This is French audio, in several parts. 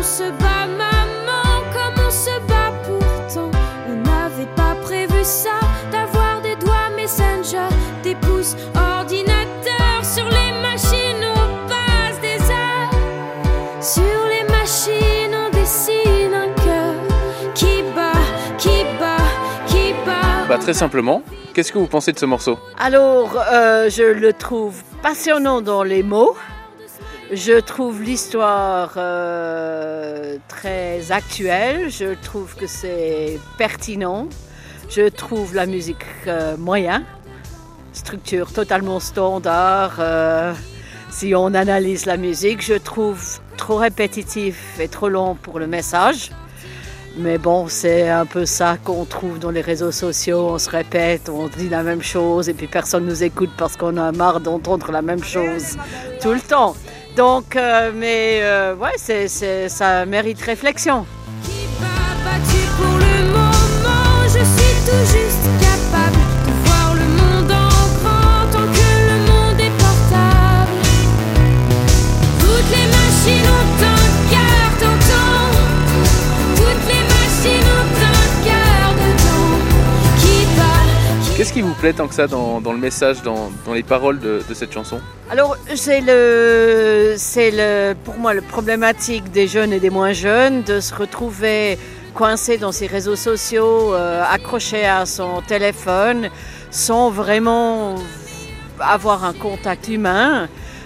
on se bat, maman, comme on se bat pourtant. On n'avait pas prévu ça, d'avoir des doigts Messenger, des pouces ordinateurs. Sur les machines on passe des heures, sur les machines on dessine un cœur qui bat, qui bat, qui bat. Très simplement, qu'est-ce que vous pensez de ce morceau? Alors, je le trouve passionnant dans les mots. Je trouve l'histoire très actuelle. Je trouve que c'est pertinent. Je trouve la musique moyen. Structure totalement standard. Si on analyse la musique, je trouve trop répétitif et trop long pour le message. Mais bon, c'est un peu ça qu'on trouve dans les réseaux sociaux. On se répète, on dit la même chose et puis personne nous écoute parce qu'on a marre d'entendre la même chose tout le temps. Donc, ouais, ça mérite réflexion. Qui bat, battu pour le moment, je suis tout juste capable de voir le monde en grand tant que le monde est portable. Toutes les machines ont un cœur, t'entends? Toutes les machines ont un cœur dedans. Qui bat. Qu'est-ce qui vous plaît tant que ça dans le message, dans les paroles de cette chanson? Alors, c'est pour moi le problématique des jeunes et des moins jeunes de se retrouver coincé dans ces réseaux sociaux, accroché à son téléphone, sans vraiment avoir un contact humain,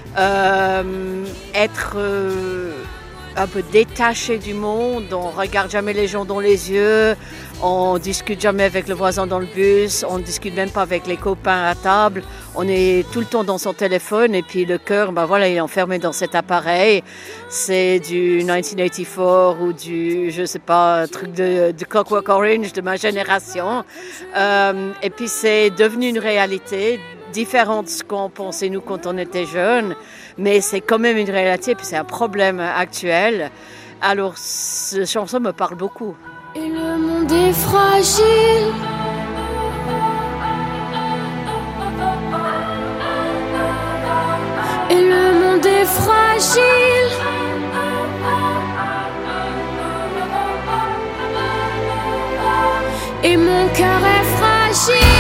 être un peu détaché du monde, on ne regarde jamais les gens dans les yeux, on ne discute jamais avec le voisin dans le bus, on ne discute même pas avec les copains à table, on est tout le temps dans son téléphone et puis le cœur, il est enfermé dans cet appareil. C'est du 1984 ou du, je sais pas, un truc de Clockwork Orange de ma génération. Et puis c'est devenu une réalité différente de ce qu'on pensait nous quand on était jeunes, mais c'est quand même une réalité, puis c'est un problème actuel. Alors, cette chanson me parle beaucoup. Et le monde est fragile. Et le monde est fragile. Et mon cœur est fragile.